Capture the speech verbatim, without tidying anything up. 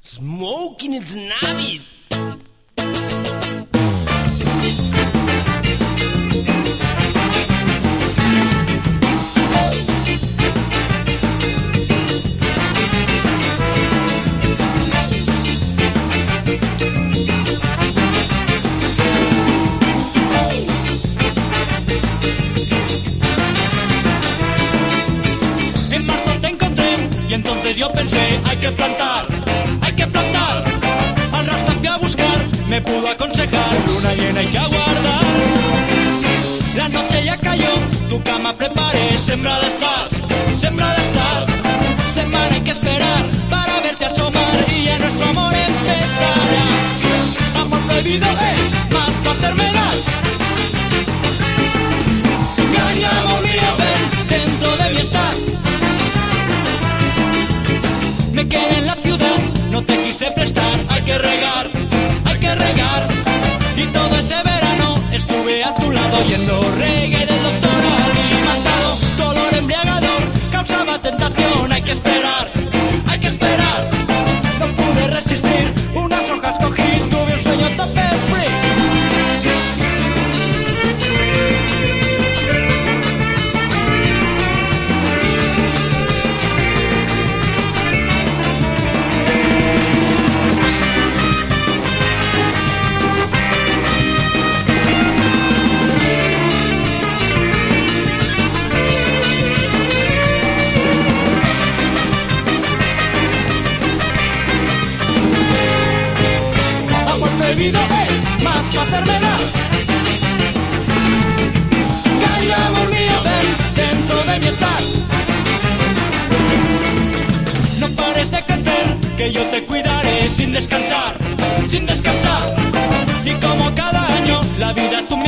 Smoking it's Navid. En marzo te encontré y entonces yo pensé, hay que plantar, hay que plantar. Al rastro fui a buscar, me pudo aconsejar, luna llena hay que aguardar. La noche ya cayó, tu cama preparé, sembrada estás, sembrada estás. Semana hay que esperar para verte asomar y ya nuestro amor empezará. Amor prohibido es, más placer me das. Caña, amor mío, ven, dentro de mí estás. Me quedé en la ciudad, no te quise prestar, hay que regar, hay que regar. Y todo ese verano estuve a tu lado oyendo reggae del doctor alimentado. Dolor embriagador causaba tentación, hay que esperar, hay que esperar. No pude resistir, unas hojas cogí, tuve un sueño tope free. Prohibido es, más placer me das. Calla, amor mío, ven, dentro de mí estás. No pares de crecer, que yo te cuidaré sin descansar, sin descansar. Y como cada año, la vida tú